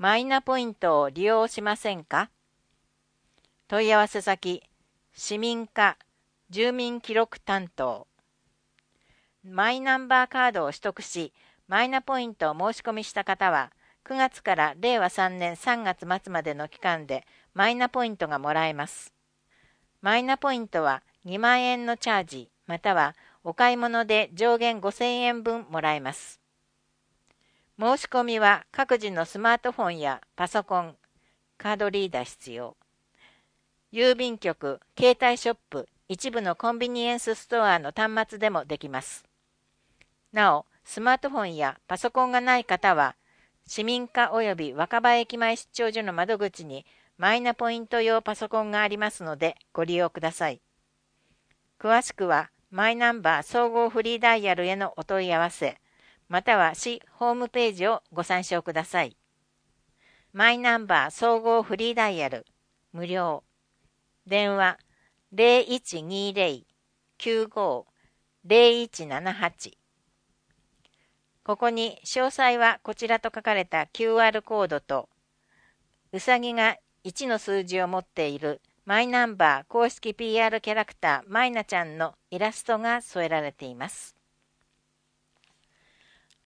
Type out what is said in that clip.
マイナポイントを利用しませんか？問い合わせ先、市民課住民記録担当。マイナンバーカードを取得し、マイナポイントを申し込みした方は、9月から令和3年3月末までの期間でマイナポイントがもらえます。マイナポイントは2万円のチャージ、またはお買い物で上限5000円分もらえます。申し込みは各自のスマートフォンやパソコン、カードリーダー必要。郵便局、携帯ショップ、一部のコンビニエンスストアの端末でもできます。なお、スマートフォンやパソコンがない方は、市民課及び若葉駅前出張所の窓口にマイナポイント用パソコンがありますのでご利用ください。詳しくは、マイナンバー総合フリーダイヤルへのお問い合わせ、または市ホームページをご参照ください。マイナンバー総合フリーダイヤル、無料。電話0120-95-0178。ここに詳細はこちらと書かれた QR コードと、うさぎが1の数字を持っているマイナンバー公式 PR キャラクターマイナちゃんのイラストが添えられています。